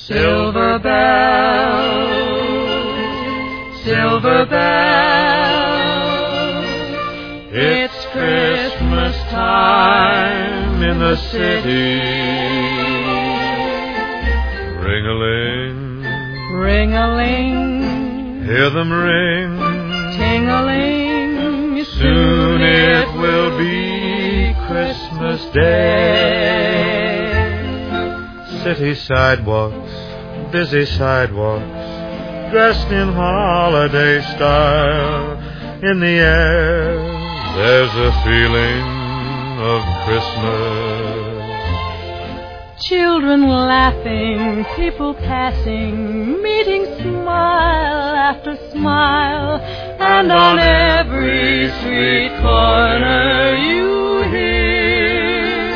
Silver bells, silver bells, it's Christmas time in the city. Ring-a-ling, ring-a-ling, hear them ring. Ting-a-ling, soon it will be Christmas Day. City sidewalks, busy sidewalks, dressed in holiday style. In the air, there's a feeling of Christmas. Children laughing, people passing, meeting smile after smile, and on every street corner you hear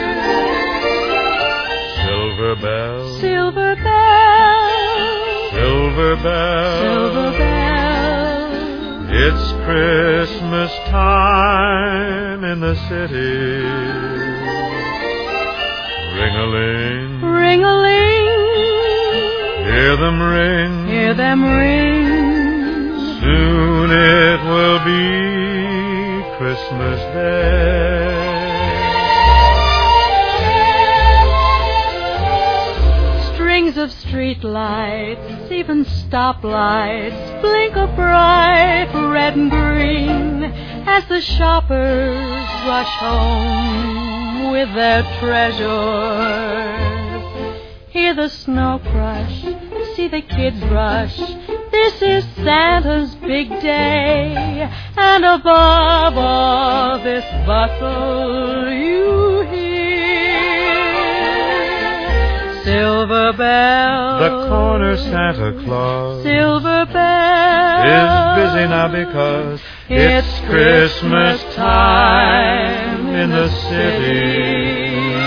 silver bells, silver bells, silver bells, silver bells. It's Christmas time in the city. Ring-a-ling, ring-a-ling, hear them ring, hear them ring. soon it will be Christmas Day. Strings of street lights, even stoplights, blink a bright red and green as the shoppers rush home with their treasures. Hear the snow crush, see the kids rush. This is Santa's big day, and above all this bustle you hear silver bells. The corner Santa Claus Silver bells is busy now because it's Christmas time in the city.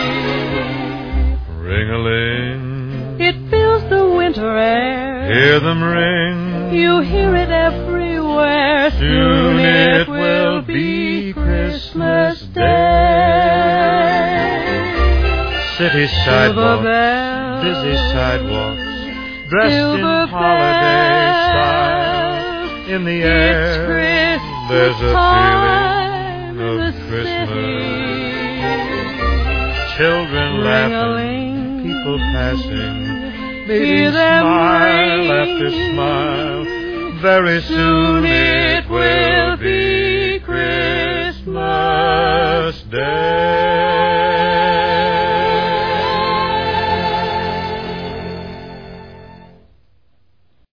Ring-a-ling, it fills the winter air. hear them ring. You hear it everywhere. Soon it will be Christmas Day. City sidewalks, busy sidewalks, dressed Silver in holiday bells. style. In the It's air, Christmas there's a time feeling in of the Christmas. city. Children laughing, Ring-a-ling, people passing, hear meeting them smile ring. after smile. Very soon it will be Christmas Day.